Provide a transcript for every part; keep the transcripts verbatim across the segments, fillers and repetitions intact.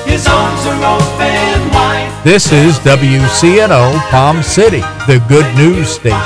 His arms are open wide. This is W C N O Palm City, the good news station.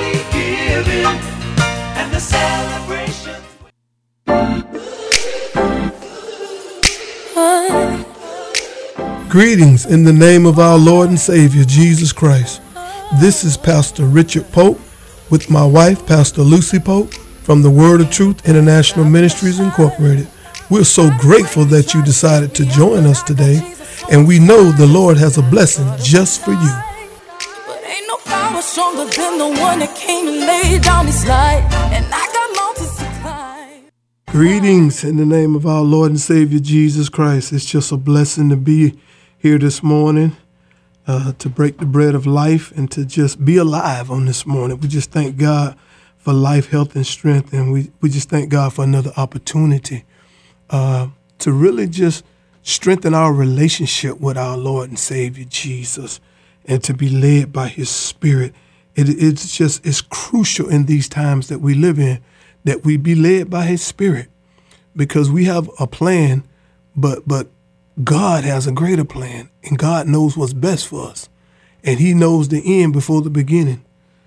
Greetings in the name of our Lord and Savior, Jesus Christ. This is Pastor Richard Pope with my wife, Pastor Lucy Pope, from the Word of Truth International Ministries, Incorporated. We're so grateful that you decided to join us today, and we know the Lord has a blessing just for you. But ain't no power stronger than the one that came and laid down his life, and I got mountains to climb. Greetings in the name of our Lord and Savior, Jesus Christ. It's just a blessing to be here this morning, uh, to break the bread of life and to just be alive on this morning. We just thank God for life, health, and strength, and we, we just thank God for another opportunity uh, to really just strengthen our relationship with our Lord and Savior, Jesus, and to be led by His Spirit. It, it's just, it's crucial in these times that we live in that we be led by His Spirit, because we have a plan, but but God has a greater plan, and God knows what's best for us, and He knows the end before the beginning.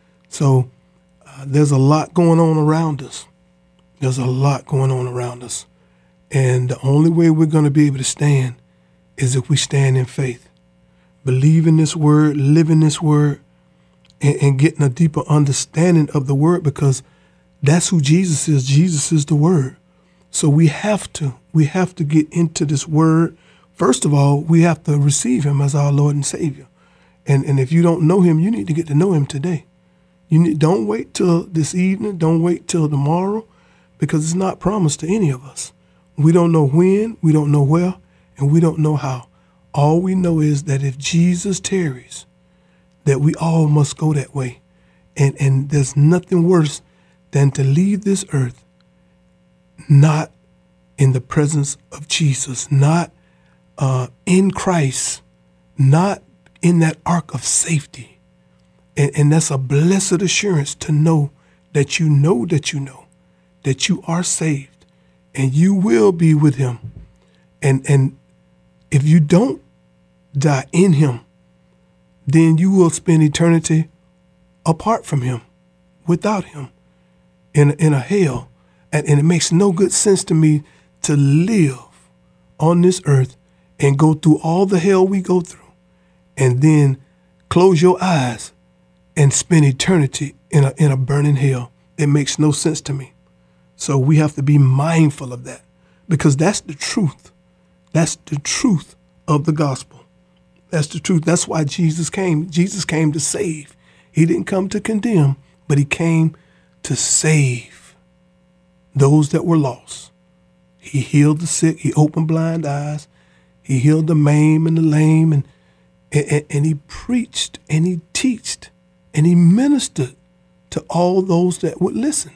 So uh, there's a lot going on around us. There's a lot going on around us, and the only way we're going to be able to stand is if we stand in faith, believe in this word, live in this word, and, and getting a deeper understanding of the word, because that's who Jesus is. Jesus is the word. So we have to, we have to get into this word. First of all, we have to receive Him as our Lord and Savior. And and if you don't know Him, you need to get to know Him today. You need, don't wait till this evening. Don't wait till tomorrow, because it's not promised to any of us. We don't know when, we don't know where, and we don't know how. All we know is that if Jesus tarries, that we all must go that way. And, and there's nothing worse than to leave this earth not in the presence of Jesus, not Uh, in Christ, not in that ark of safety. And, and that's a blessed assurance to know that you know that you know that you are saved and you will be with Him. And, and if you don't die in Him, then you will spend eternity apart from Him, without Him, in, in a hell. And, and it makes no good sense to me to live on this earth and go through all the hell we go through, and then close your eyes and spend eternity in a in a burning hell. It makes no sense to me. So we have to be mindful of that, because that's the truth. That's the truth of the gospel. That's the truth. That's why Jesus came. Jesus came to save. He didn't come to condemn, but He came to save those that were lost. He healed the sick. He opened blind eyes. He healed the maimed and the lame, and, and, and He preached and He teached and He ministered to all those that would listen.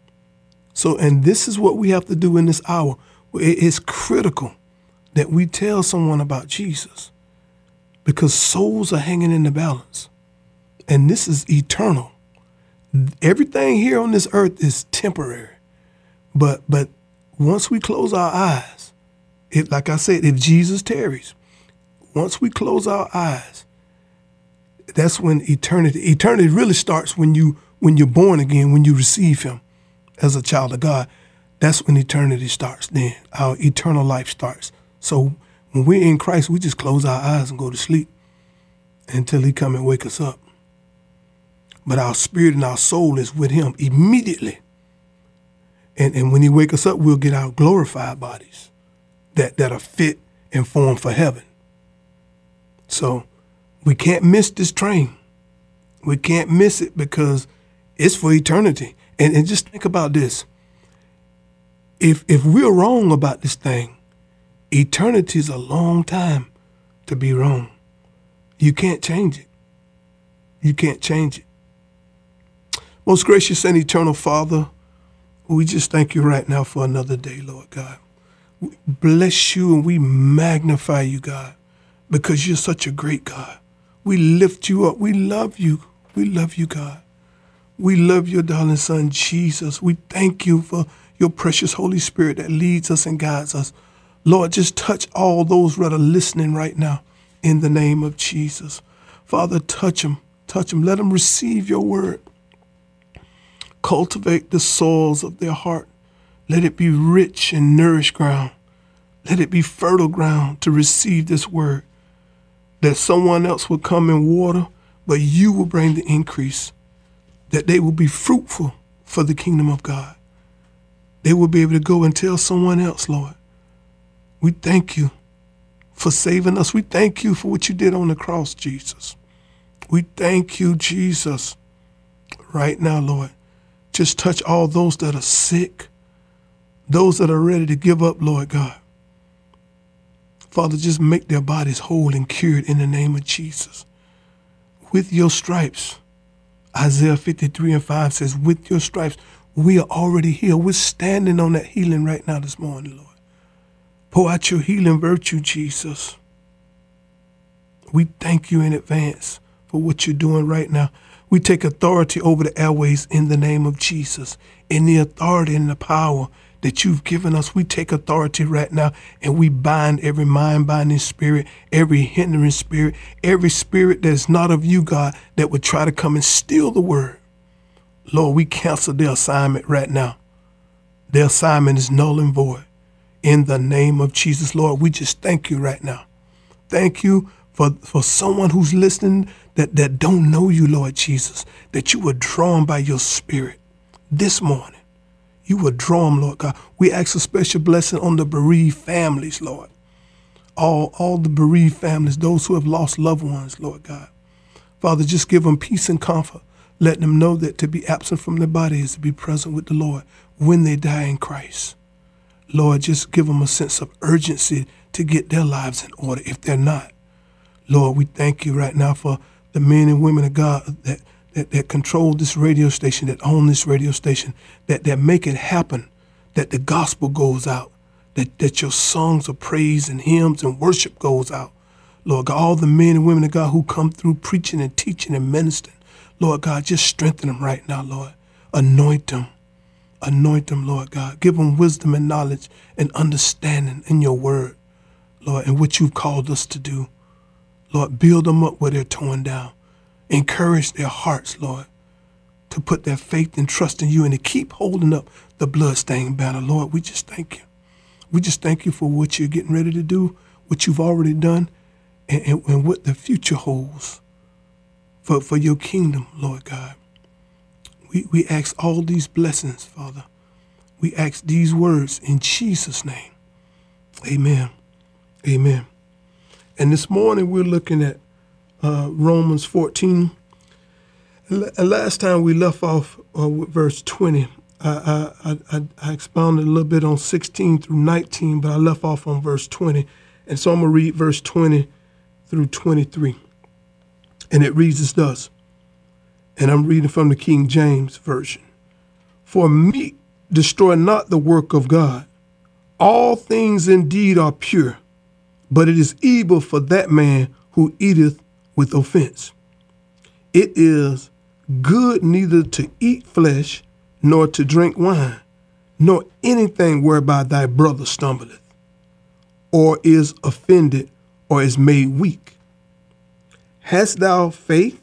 So, and this is what we have to do in this hour. It's critical that we tell someone about Jesus, because souls are hanging in the balance, and this is eternal. Everything here on this earth is temporary, but but once we close our eyes, It, like I said, if Jesus tarries, once we close our eyes, that's when eternity, eternity really starts when you, when you're born again, when you receive Him as a child of God. That's when eternity starts then. Our eternal life starts. So when we're in Christ, we just close our eyes and go to sleep until He come and wake us up. But our spirit and our soul is with Him immediately. And, and when He wake us up, we'll get our glorified bodies that, that are fit and formed for heaven. So we can't miss this train. We can't miss it, because it's for eternity. And, and just think about this. If if we're wrong about this thing, eternity is a long time to be wrong. You can't change it. You can't change it. Most gracious and eternal Father, we just thank You right now for another day, Lord God. We bless You and we magnify You, God, because You're such a great God. We lift You up. We love You. We love You, God. We love Your darling Son, Jesus. We thank You for Your precious Holy Spirit that leads us and guides us Lord, just touch all those that are listening right now in the name of Jesus. Father, touch them, touch them. Let them receive your word. Cultivate the soils of their heart. Let it be rich and nourished ground. Let it be fertile ground to receive this word. That someone else will come and water, but you will bring the increase. That they will be fruitful for the kingdom of God. They will be able to go and tell someone else, Lord. We thank you for saving us. We thank you for what you did on the cross, Jesus. We thank you, Jesus. Right now, Lord, just touch all those that are sick, those that are ready to give up, Lord God. Father, just make their bodies whole and cured in the name of Jesus. With your stripes, Isaiah fifty-three and five says, with your stripes, we are already healed. We're standing on that healing right now this morning, Lord. Pour out your healing virtue, Jesus. We thank you in advance for what you're doing right now. We take authority over the airways in the name of Jesus. In the authority and the power that you've given us, we take authority right now and we bind every mind-binding spirit, every hindering spirit, every spirit that is not of you, God, that would try to come and steal the word. Lord, we cancel their assignment right now. Their assignment is null and void. In the name of Jesus, Lord, we just thank you right now. Thank you for, for someone who's listening that, that don't know you, Lord Jesus, that you were drawn by your spirit this morning. You would draw them, Lord God. We ask a special blessing on the bereaved families, Lord. All, all the bereaved families, those who have lost loved ones, Lord God. Father, just give them peace and comfort. Let them know that to be absent from their body is to be present with the Lord when they die in Christ. Lord, just give them a sense of urgency to get their lives in order if they're not. Lord, we thank you right now for the men and women of God that That, that control this radio station, that own this radio station, that, that make it happen, that the gospel goes out, that, that your songs of praise and hymns and worship goes out. Lord God, all the men and women of God who come through preaching and teaching and ministering, Lord God, just strengthen them right now, Lord. Anoint them. Anoint them, Lord God. Give them wisdom and knowledge and understanding in your word, Lord, and what you've called us to do. Lord, build them up where they're torn down. Encourage their hearts, Lord, to put their faith and trust in you and to keep holding up the bloodstained banner. Lord, we just thank you. We just thank you for what you're getting ready to do, what you've already done, and, and, and what the future holds for, for your kingdom, Lord God. We, we ask all these blessings, Father. We ask these words in Jesus' name. Amen. Amen. And this morning we're looking at Uh, Romans fourteen. And last time we left off uh, with verse twenty. I, I, I, I expounded a little bit on sixteen through nineteen, but I left off on verse twenty. And so I'm going to read verse twenty through twenty-three. And it reads as thus. And I'm reading from the King James Version. For meat destroy not the work of God. All things indeed are pure, but it is evil for that man who eateth with offense. It is good neither to eat flesh, nor to drink wine, nor anything whereby thy brother stumbleth, or is offended, or is made weak. Hast thou faith?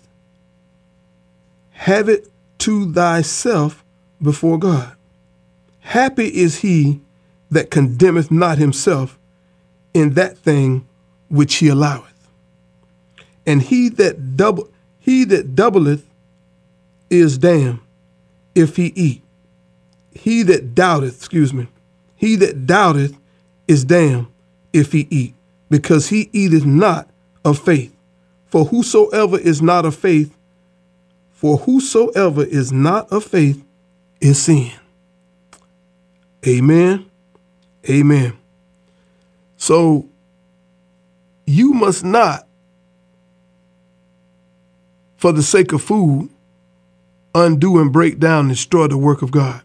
Have it to thyself before God. Happy is he that condemneth not himself in that thing which he alloweth. And he that double he that doubleth is damned if he eat. He that doubteth, excuse me, he that doubteth is damned if he eat, because he eateth not of faith. For whosoever is not of faith, for whosoever is not of faith is sin. Amen. Amen. So you must not, for the sake of food, undo and break down and destroy the work of God.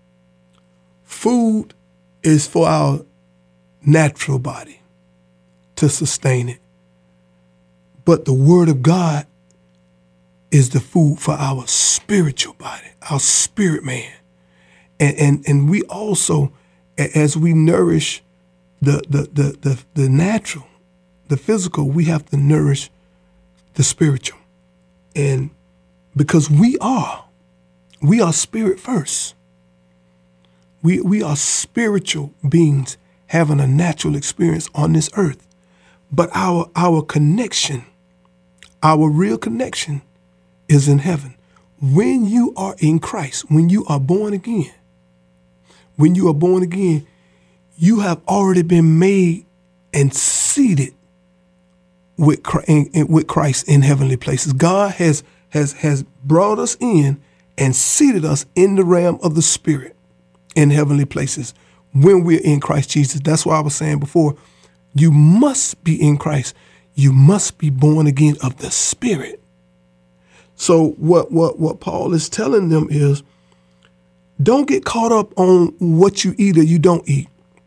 Food is for our natural body to sustain it. But the word of God is the food for our spiritual body, our spirit man. And, and, and we also, as we nourish the, the, the, the, the natural, the physical, we have to nourish the spiritual. And because we are, we are spirit first. We, we are spiritual beings having a natural experience on this earth. But our, our connection, our real connection is in heaven. When you are in Christ, when you are born again, when you are born again, you have already been made and seated with Christ in, with Christ in heavenly places. God has, has, has brought us in and seated us in the realm of the spirit in heavenly places when we're in Christ Jesus. That's why I was saying before, you must be in Christ. You must be born again of the Spirit. So what, what, what Paul is telling them is, don't get caught up on what you eat or you don't eat.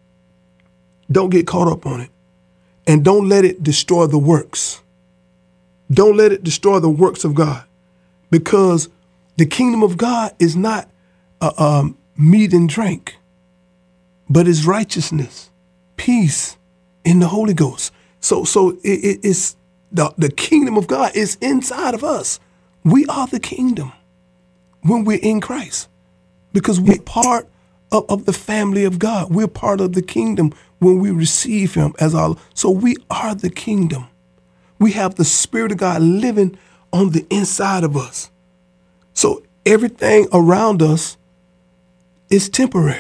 Don't get caught up on it. And don't let it destroy the works. Don't let it destroy the works of God. Because the kingdom of God is not uh, um, meat and drink, but it's righteousness, peace in the Holy Ghost. So so it, it, it's the, the kingdom of God is inside of us. We are the kingdom when we're in Christ, because we're part of, of the family of God. We're part of the kingdom when we receive him as our, so we are the kingdom. We have the Spirit of God living on the inside of us. So everything around us is temporary.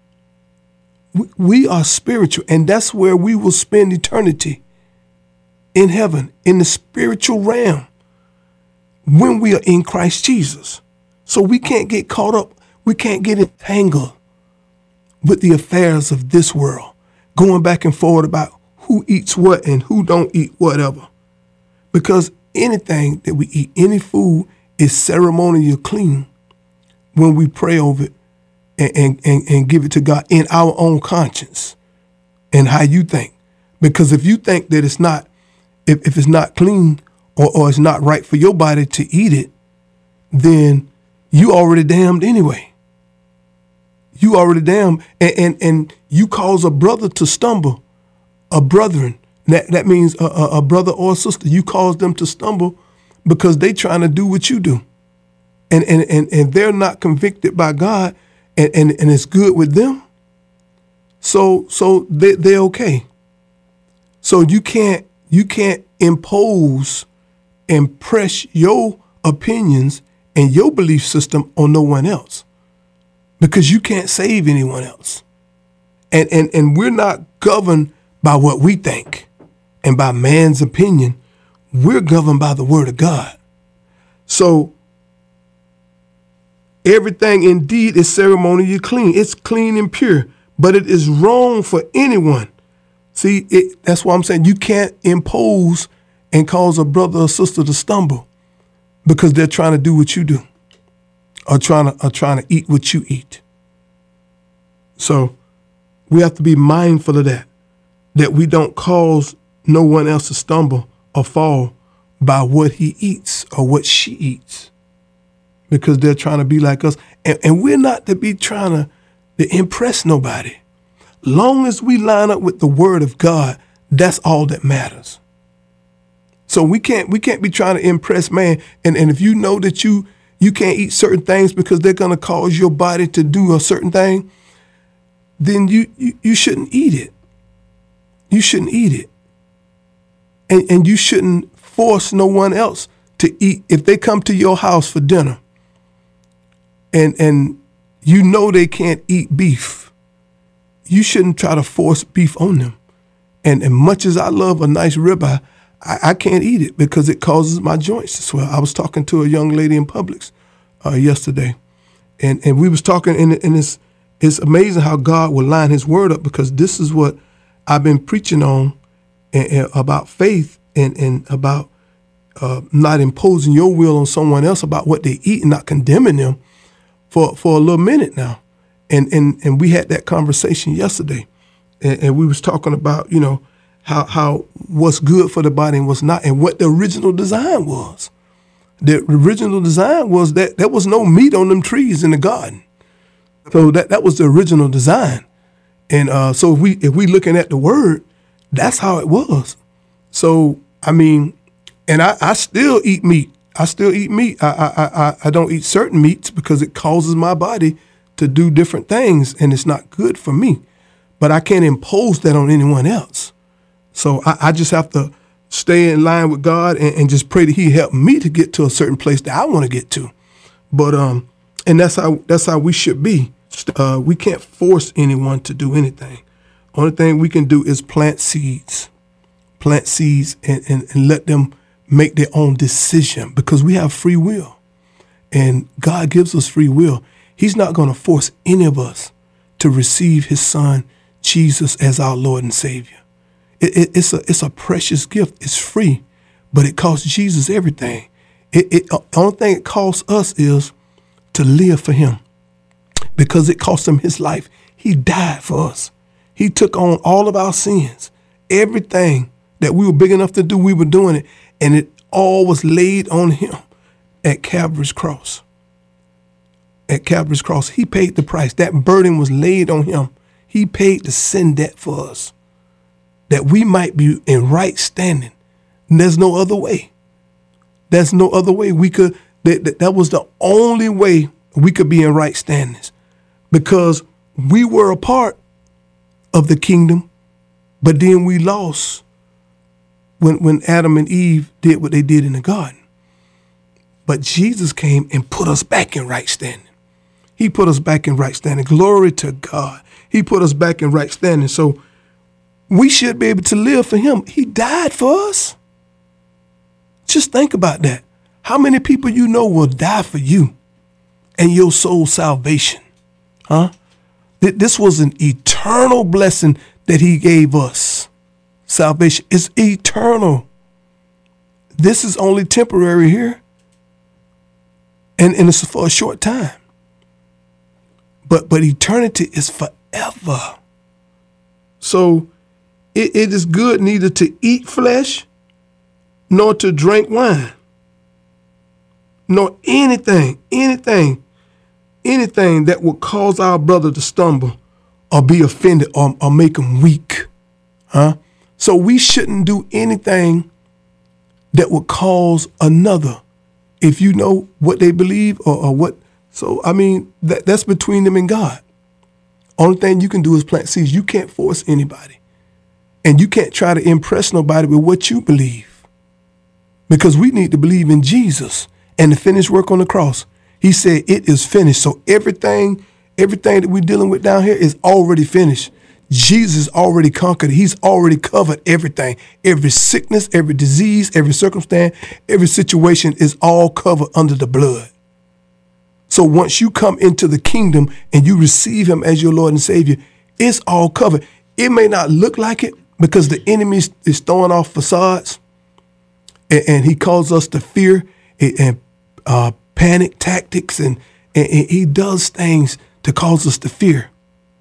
We, we are spiritual, and that's where we will spend eternity, in heaven, in the spiritual realm, when we are in Christ Jesus. So we can't get caught up. We can't get entangled with the affairs of this world, going back and forth about who eats what and who don't eat whatever. Because anything that we eat, any food, is ceremonial clean when we pray over it and, and, and, and give it to God in our own conscience and how you think. Because if you think that it's not, if, if it's not clean or, or it's not right for your body to eat it, then you already damned anyway. You already damned, and, and, and you cause a brother to stumble, a brethren. That, that means a, a, a brother or a sister. You cause them to stumble because they trying to do what you do. And, and, and, and they're not convicted by God, and, and, and it's good with them. So so they, they're okay. So you can't you can't impose and press your opinions and your belief system on no one else, because you can't save anyone else. And, and, and we're not governed by what we think and by man's opinion. We're governed by the word of God. So everything indeed is ceremonially clean. It's clean and pure, but it is wrong for anyone. See, it, that's why I'm saying you can't impose and cause a brother or sister to stumble because they're trying to do what you do, or trying to, or trying to eat what you eat. So we have to be mindful of that, that we don't cause no one else to stumble or fall by what he eats or what she eats, because they're trying to be like us. And, and we're not to be trying to, to impress nobody. Long as we line up with the word of God, that's all that matters. So we can't we can't be trying to impress man. And, and if you know that you you can't eat certain things because they're going to cause your body to do a certain thing, then you, you, you shouldn't eat it. You shouldn't eat it. And, and you shouldn't force no one else to eat. If they come to your house for dinner and and you know they can't eat beef, you shouldn't try to force beef on them. And as much as I love a nice ribeye, I, I can't eat it because it causes my joints to swell. I was talking to a young lady in Publix uh, yesterday, and, and we was talking, and, and it's, it's amazing how God will line his word up, because this is what I've been preaching on and, and about faith and, and about uh, not imposing your will on someone else about what they eat and not condemning them for, for a little minute now. And, and, and we had that conversation yesterday, and, and we was talking about, you know, how, how what's good for the body and what's not, and what the original design was. The original design was that there was no meat on them trees in the garden. So that, that was the original design. And uh, so if we if we looking at the word, that's how it was. So I mean, and I, I still eat meat. I still eat meat. I, I I I don't eat certain meats because it causes my body to do different things, and it's not good for me. But I can't impose that on anyone else. So I, I just have to stay in line with God and, and just pray that He help me to get to a certain place that I want to get to. But um, and that's how that's how we should be. Uh, we can't force anyone to do anything. Only thing we can do is plant seeds, plant seeds, and, and, and let them make their own decision, because we have free will, and God gives us free will. He's not going to force any of us to receive His Son Jesus as our Lord and Savior. It, it, it's a it's a precious gift. It's free, but it costs Jesus everything. It, it the only thing it costs us is to live for Him, because it cost Him His life. He died for us. He took on all of our sins. Everything that we were big enough to do, we were doing it, and it all was laid on Him at Calvary's cross. At Calvary's cross, He paid the price. That burden was laid on Him. He paid the sin debt for us, that we might be in right standing. And there's no other way. There's no other way we could, that, that, that was the only way we could be in right standings, because we were a part of the kingdom, but then we lost when, when Adam and Eve did what they did in the garden. But Jesus came and put us back in right standing. He put us back in right standing. Glory to God. He put us back in right standing. So we should be able to live for Him. He died for us. Just think about that. How many people you know will die for you and your soul's salvation? Huh? This was an eternal blessing that He gave us. Salvation is eternal. This is only temporary here. And, and it's for a short time. But but eternity is forever. So it, it is good neither to eat flesh nor to drink wine, nor anything, anything, anything that would cause our brother to stumble or be offended or, or make him weak. Huh? So we shouldn't do anything that would cause another, if you know what they believe or, or what. So, I mean, that, that's between them and God. Only thing you can do is plant seeds. You can't force anybody. And you can't try to impress nobody with what you believe, because we need to believe in Jesus and the finished work on the cross. He said it is finished. So everything, everything that we're dealing with down here is already finished. Jesus already conquered it. He's already covered everything. Every sickness, every disease, every circumstance, every situation is all covered under the blood. So once you come into the kingdom and you receive Him as your Lord and Savior, it's all covered. It may not look like it because the enemy is throwing off facades, and, and he calls us to fear and, and uh, panic tactics, and, and, and he does things to cause us to fear.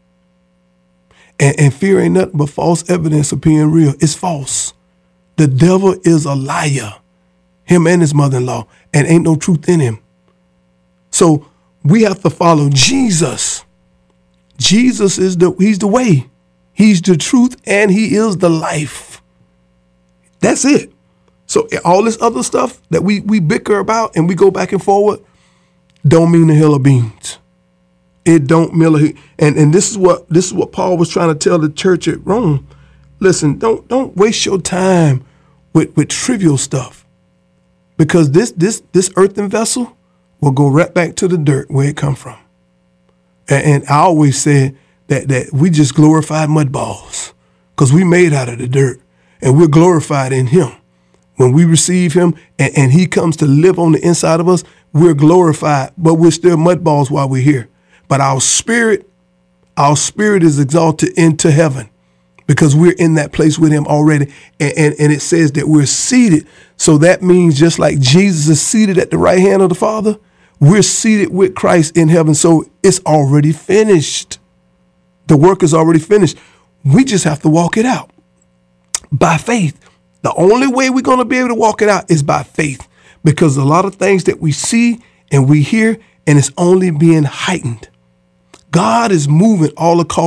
And, and fear ain't nothing but false evidence of being real. It's false. The devil is a liar, him and his mother-in-law, and ain't no truth in him. So we have to follow Jesus. Jesus is the, he's the way, He's the truth, and He is the life. That's it. So all this other stuff that we, we bicker about and we go back and forward don't mean a hill of beans. It don't mean a, and and this is what this is what Paul was trying to tell the church at Rome. Listen, don't don't waste your time with, with trivial stuff, because this this this earthen vessel will go right back to the dirt where it come from. And, and I always said that that we just glorified mud balls, because we made out of the dirt, and we're glorified in Him. When we receive Him and, and He comes to live on the inside of us, we're glorified, but we're still mud balls while we're here. But our spirit, our spirit is exalted into heaven, because we're in that place with Him already. And, and, and it says that we're seated. So that means just like Jesus is seated at the right hand of the Father, we're seated with Christ in heaven. So it's already finished. The work is already finished. We just have to walk it out by faith. The only way we're going to be able to walk it out is by faith, because a lot of things that we see and we hear, and it's only being heightened. God is moving all across,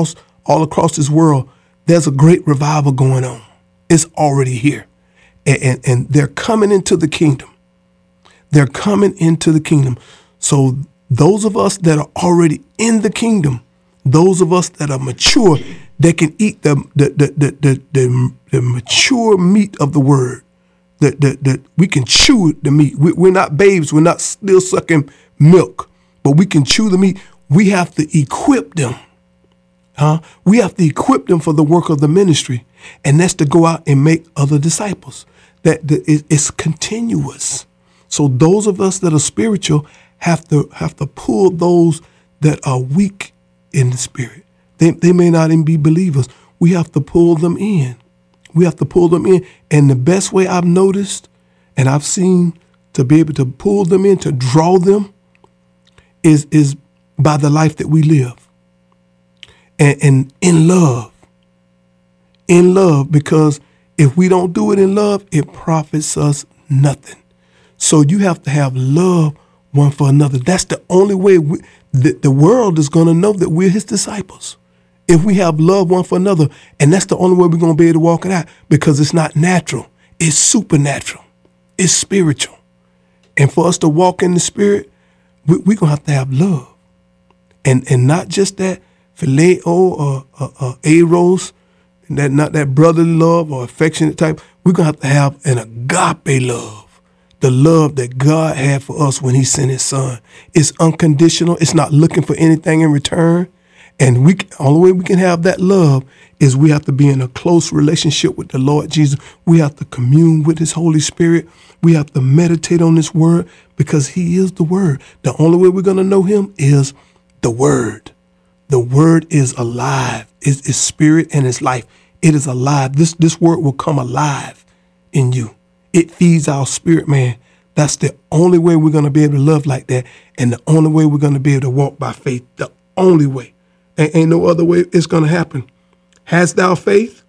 all across this world, there's a great revival going on. It's already here. And, and, and they're coming into the kingdom. They're coming into the kingdom. So those of us that are already in the kingdom, those of us that are mature, that can eat the the the the, the, the, the mature meat of the word, that that that we can chew the meat. We, we're not babes. We're not still sucking milk, but we can chew the meat. We have to equip them. Huh? We have to equip them for the work of the ministry, and that's to go out and make other disciples. That, that it, it's continuous. So those of us that are spiritual have to have to pull those that are weak in the spirit. They they may not even be believers. We have to pull them in. We have to pull them in. And the best way I've noticed and I've seen to be able to pull them in, to draw them, is is by the life that we live. And, and in love. In love, because if we don't do it in love, it profits us nothing. So you have to have love one for another. That's the only way we, the, the world is going to know that we're his disciples. If we have love one for another, and that's the only way we're going to be able to walk it out, because it's not natural. It's supernatural. It's spiritual. And for us to walk in the spirit, we, we're going to have to have love. And and not just that phileo or, or, or eros, that not that brotherly love or affectionate type. We're going to have to have an agape love, the love that God had for us when he sent his son. It's unconditional. It's not looking for anything in return. And we only way we can have that love is we have to be in a close relationship with the Lord Jesus. We have to commune with his Holy Spirit. We have to meditate on this word, because he is the word. The only way we're going to know him is the word. The word is alive. It's, it's spirit and it's life. It is alive. This, this word will come alive in you. It feeds our spirit, man. That's the only way we're going to be able to love like that. And the only way we're going to be able to walk by faith. The only way. And ain't no other way it's going to happen. Hast thou faith?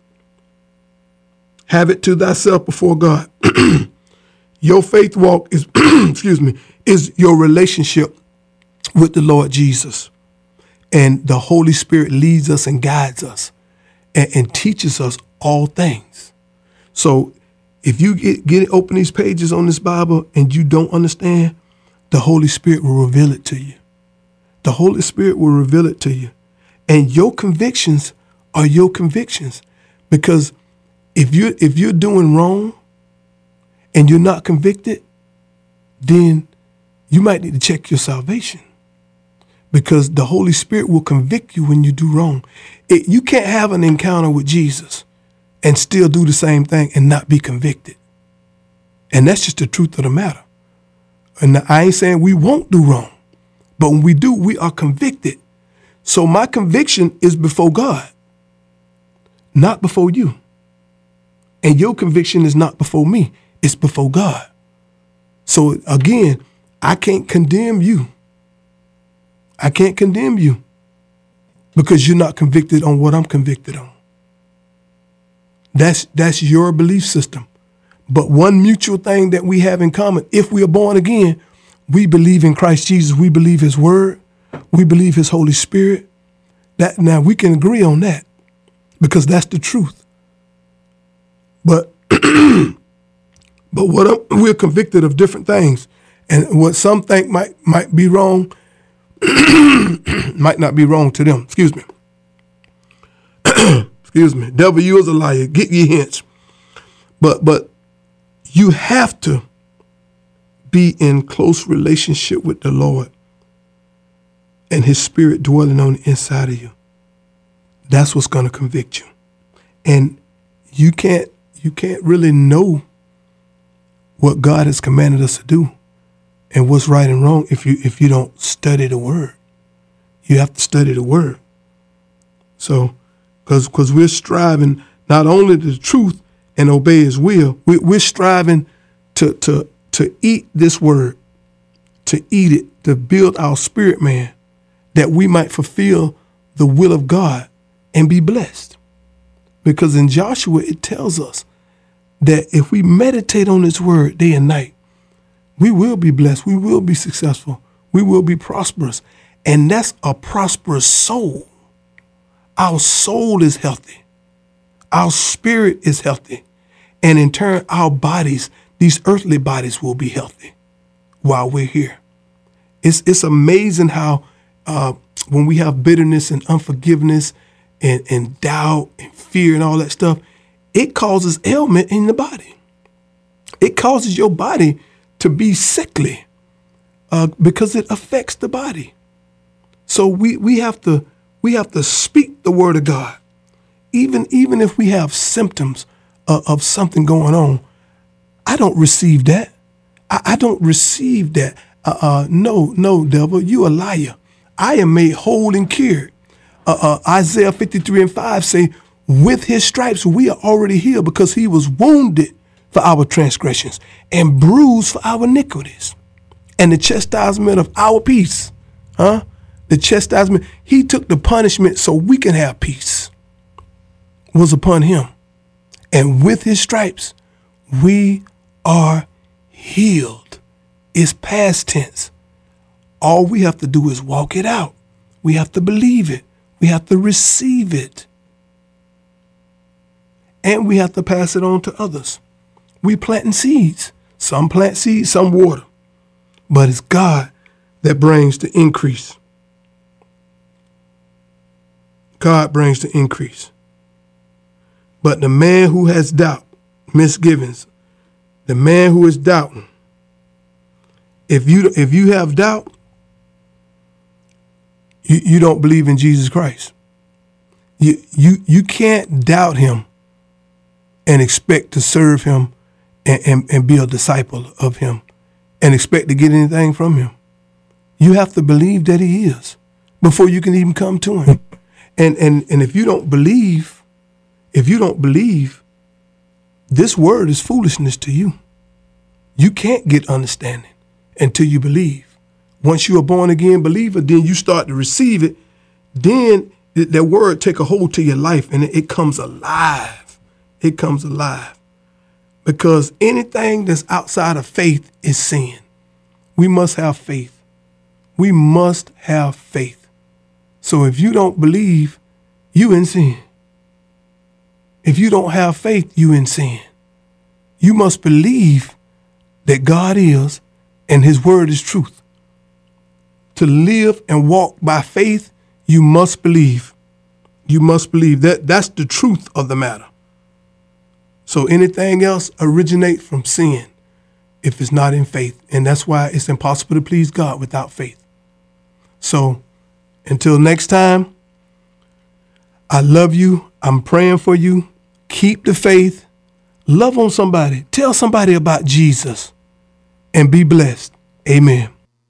Have it to thyself before God. Your faith walk is, excuse me, is your relationship with the Lord Jesus. And the Holy Spirit leads us and guides us and, and teaches us all things. So if you get, get open these pages on this Bible and you don't understand, the Holy Spirit will reveal it to you. The Holy Spirit will reveal it to you. And your convictions are your convictions. Because if you if you're doing wrong and you're not convicted, then you might need to check your salvation. Because the Holy Spirit will convict you when you do wrong. It, you can't have an encounter with Jesus and still do the same thing and not be convicted. And that's just the truth of the matter. And I ain't saying we won't do wrong, but when we do, we are convicted. So my conviction is before God, not before you. And your conviction is not before me. It's before God. So again, I can't condemn you. I can't condemn you because you're not convicted on what I'm convicted on. That's that's your belief system. But one mutual thing that we have in common, if we are born again, we believe in Christ Jesus. We believe his word. We believe his Holy Spirit. That now we can agree on that because that's the truth. But but what I'm, we're convicted of different things, and what some think might might be wrong might not be wrong to them. Excuse me. Excuse me. Devil, you is a liar. Get your hints. But but you have to be in close relationship with the Lord and his spirit dwelling on the inside of you. That's what's going to convict you. And you can't you can't really know what God has commanded us to do and what's right and wrong if you if you don't study the word. You have to study the word. So, because because we're striving not only the truth and obey his will, we, we're striving to to to eat this word, to eat it, to build our spirit man, that we might fulfill the will of God and be blessed. Because in Joshua, it tells us that if we meditate on this word day and night, we will be blessed. We will be successful. We will be prosperous. And that's a prosperous soul. our soul is healthy. Our spirit is healthy. And in turn, our bodies, these earthly bodies, will be healthy while we're here. It's, it's amazing how uh, when we have bitterness and unforgiveness and, and doubt and fear and all that stuff, it causes ailment in the body. It causes your body to be sickly uh, because it affects the body. So we, we have to we have to speak the word of God. Even, even if we have symptoms of, of something going on, I don't receive that. I, I don't receive that. Uh, uh, no, no, devil, you a liar. I am made whole and cured. Uh, uh, Isaiah fifty-three and five say, with his stripes we are already healed, because he was wounded for our transgressions and bruised for our iniquities. And the chastisement of our peace, huh? The chastisement, he took the punishment so we can have peace, was upon him. And with his stripes, we are healed. It's past tense. All we have to do is walk it out. We have to believe it. We have to receive it. And we have to pass it on to others. We planting seeds. Some plant seeds, some water. But it's God that brings the increase. God brings the increase. But the man who has doubt, misgivings, the man who is doubting, if you if you have doubt, you, you don't believe in Jesus Christ. You you you can't doubt him and expect to serve him and, and, and be a disciple of him and expect to get anything from him. You have to believe that he is before you can even come to him. And and and if you don't believe, if you don't believe, this word is foolishness to you. You can't get understanding until you believe. Once you're a born again believer, then you start to receive it. Then that word take a hold to your life and it, it comes alive. It comes alive. Because anything that's outside of faith is sin. We must have faith. We must have faith. So if you don't believe, you in sin. If you don't have faith, you in sin. You must believe that God is and his word is truth. To live and walk by faith, you must believe. You must believe that that's the truth of the matter. So anything else originates from sin if it's not in faith. And that's why it's impossible to please God without faith. So until next time, I love you. I'm praying for you. Keep the faith. Love on somebody. Tell somebody about Jesus and be blessed. Amen.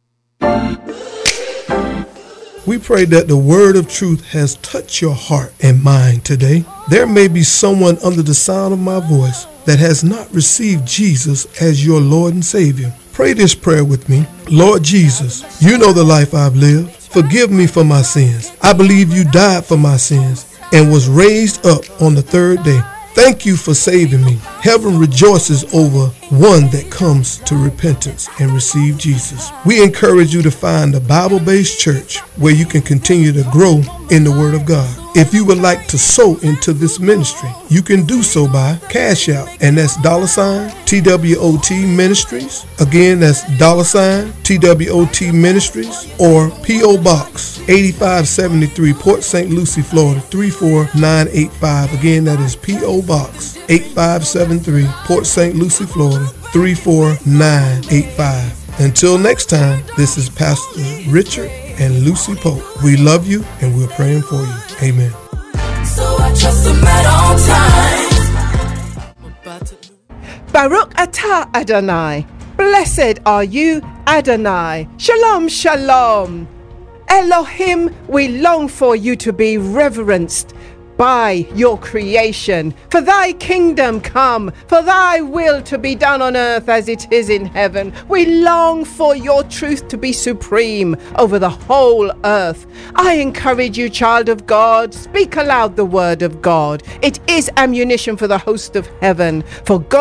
We pray that the word of truth has touched your heart and mind today. There may be someone under the sound of my voice that has not received Jesus as your Lord and Savior. Pray this prayer with me. Lord Jesus, you know the life I've lived. Forgive me for my sins. I believe you died for my sins and was raised up on the third day. Thank you for saving me. Heaven rejoices over one that comes to repentance and receive Jesus. We encourage you to find a Bible-based church where you can continue to grow in the Word of God. If you would like to sow into this ministry, you can do so by Cash App, and that's dollar sign T W O T Ministries. Again, that's dollar sign T W O T Ministries, or P O Box eighty-five seventy-three, Port Saint Lucie, Florida three four nine eight five. Again, that is P O Box eighty-five seventy-three, Port Saint Lucie, Florida three four nine eight five. Until next time, this is Pastor Richard and Lucy Pope. We love you and we're praying for you. Amen. So I trust him at all times. Baruch atah Adonai. Blessed are you, Adonai. Shalom, shalom. Elohim, we long for you to be reverenced by your creation. For thy kingdom come, for thy will to be done on earth as it is in heaven. We long for your truth to be supreme over the whole earth. I encourage you, child of God, speak aloud the word of God. It is ammunition for the host of heaven. For God